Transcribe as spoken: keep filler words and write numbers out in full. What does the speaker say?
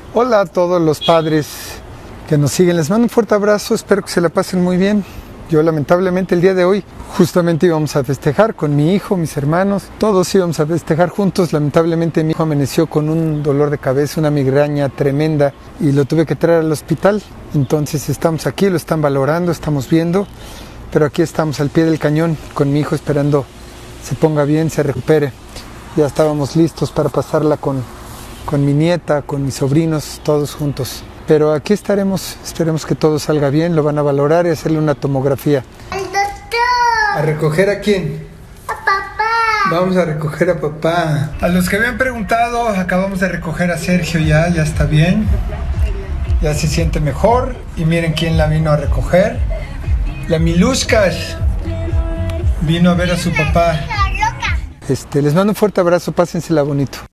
Hola a todos los padres que nos siguen, les mando un fuerte abrazo, espero que se la pasen muy bien. Yo lamentablemente el día de hoy justamente íbamos a festejar con mi hijo, mis hermanos, todos íbamos a festejar juntos. Lamentablemente mi hijo amaneció con un dolor de cabeza, una migraña tremenda y lo tuve que traer al hospital. Entonces estamos aquí, lo están valorando, estamos viendo, pero aquí estamos al pie del cañón con mi hijo esperando se ponga bien, se recupere. Ya estábamos listos para pasarla con, con mi nieta, con mis sobrinos, todos juntos. Pero aquí estaremos, esperemos que todo salga bien, lo van a valorar y hacerle una tomografía. ¡El doctor! ¿A recoger a quién? ¡A papá! Vamos a recoger a papá. A los que habían preguntado, acabamos de recoger a Sergio ya, ya está bien. Ya se siente mejor. Y miren quién la vino a recoger. La Milushkas vino a ver a su papá. Este, les mando un fuerte abrazo, pásensela bonito.